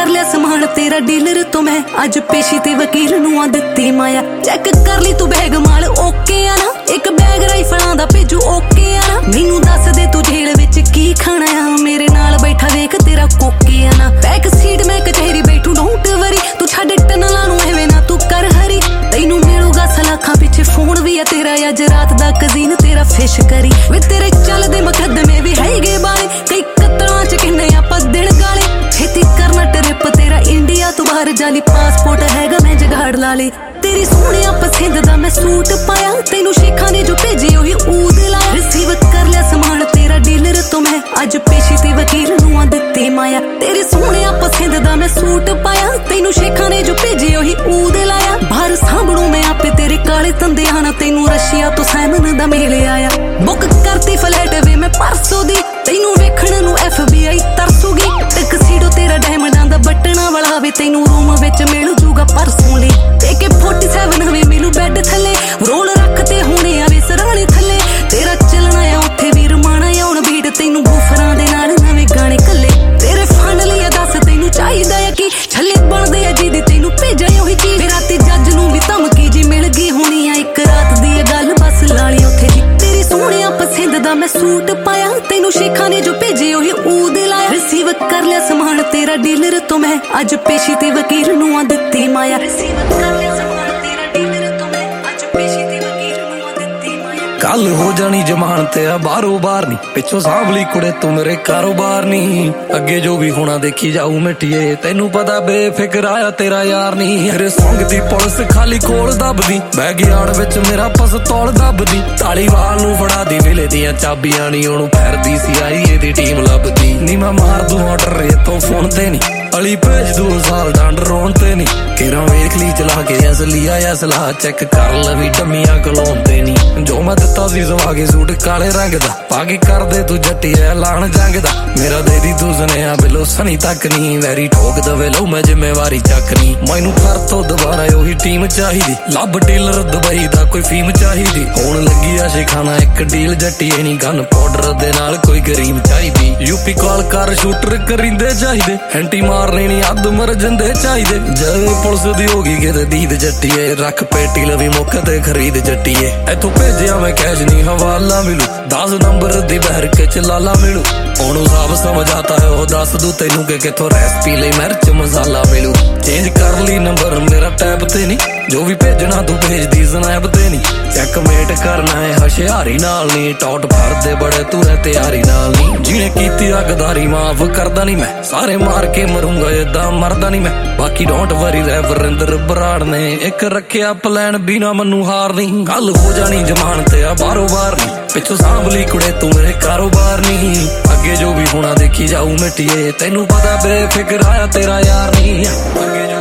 कर लिया समान तेरा डीलर तो मैं अज पेशी ते वकील नूं आ दित्ती माया चेक कर ली तू बैग माल ओके आ ना एक बैग राइफलां दा भेजू ओके आ ना मैनू दस दे तू जेल विच की खाना आ मेरे नाल बैठा वेख तेरा कोके आ ना बैक सीट मैं कचहरी बैठू डोंट वरी तू छड्ड टनलां नूं एवें ना तू कर हरी तैनू मिलूगा सलाखां पिछे फोन भी आ तेरा अज रात दा कजीन तेरा फिश करी वे तेरे चलदे मुकदमे भी हैगे बाले कई कत्तलां च किन्ने आपां दिन गाले छेती करना ट्रिप तेरा इंडिया तो बाहर जाली पासपोर्ट हैगा मैं जगाड़ ला ले तेरी सोहणिया पसंद दा मैं सूट पाया तैनू शेखां ने जो भेजे ओही ऊद लाया रिसीव कर लिया समान तेरा डीलर तो मैं अज पेशी ते वकील नूं आ दित्ती माया तेरी सोहणिया पसंद दा मैं सूट पाया तैनू शेखां ने जो भेजे ओही ऊद लाया बाहर सांभणू मैं आपे तेरे काले तंदे आना तैनू रशिया तो सैमन दा मेले आया बुक करती फ्लैट वे मैं परसों दी तैनू वेखण नूं FBI तरसूगी टक्सीडो तेरा डायमंडां दा बटना वाला वे तैनू रूम विच मिल जूगा परसों ली AK-47 हवे मिलू बैड थले रोल रखते होने आवे सराणे थले तेरा चलना है उत्थे भी रमाना आउण बीट तैनू बूफरां दे नाल नवे गाने कल्ले तेरे फंड लिया दस तैनू चाहिदा है कि छल्ले बनदे आ जिदी तैनू भेजा ओही चीज मेरा ते जज नूं भी धमकी जी मिल गई होनी आ एक रात दी गल बस लाली उत्थे जी तेरी सोहणिया पसंद दा मैं सूट पाया तैनू शेखां ने जो भेजे ओही ऊद लाया रिसीव कर लिया समान तेरा डीलर तो मैं अज पेशी ते वकील नूं आ दित्ती माया रिसीव कर लिया समान तेरा डीलर तो मैं अज पेशी ते वकील नूं आ दित्ती माया कल हो जानी जमानत आ बारो बार नी पिछों सांभली कुड़े तू मेरे कारोबार नी अगे जो भी होना देखी जाऊ मिटिए तैनू पता बेफिक्र आया तेरा यार नी मेरे सॉन्ग दी पुलिस खाली कोल दबदी बैगयार्ड विच मेरा पिस्तौल दबदी धालीवाल नूं फड़ा दी वेले दियां चाबियां नी ओनू फिरदी CIA दी टीम लभदी नी मैं मार दूं ऑर्डर इतों फोन ते नी अली भेज दूं साल डंड रोन ते नी केरा वेख ली चला के असली आया सलाह चेक कर लवी डमियां कलोन ते नी जो मैं दित्ता सी सवागे सूट काले रंग दा पाके कर दे तू जट्टी ऐलान जंग दा मेरा दे दी तू सुनेहा बिलो सनी तक नी वैरी ठोक दवे लो मैं जिम्मेवारी चक नी मैनू कर तो दोबारा ओही टीम चाहिदी लब डीलर दुबई दा कोई फीम चाहिदी होण लगी आ शेखाना एक डील जट्टी नी गन पाउडर दे नाल कोई गरीब चाहिदी यूपी कॉल कर शूटर करिंदे चाहिदे हैंटी मारने नी अद मर जंदे चाहिदे जद पुलिस दी होगी किते दीद जट्टीए रख पेटी लवी मुख ते खरीद जट्टीए इथों भेजिया मैं कैश नी हवाला मिलू 10 नंबर दी बहर के चलाला मिलू ओनू साफ समझ आता है ओ दस दू तैनू के किथों रेसिपी ले मिर्च मसाला मिलू चेंज कर ली नंबर मेरा टैब ते नी जो भी भेजना तू भेज दी स्नैप ते नी चेकमेट करना है हशियारी नाल नी टॉट भरदे बड़े तू रह तैयारी नाल नी जिने कीती अगदारी माफ करदा नहीं मैं सारे मार के मरूंगा इदा मरदा नहीं मैं बाकी डोंट वरी रह वरिंदर बराड़ ने एक रखिया प्लान बिना मनु हार नहीं गल हो जानी जमानत आ बारो बार नी पिछों सांभली कुड़े तू मेरे कारोबार नी अगे जो भी होना देखी जाऊ मिटिए तैनू पता बेफिक्र आया तेरा यार नी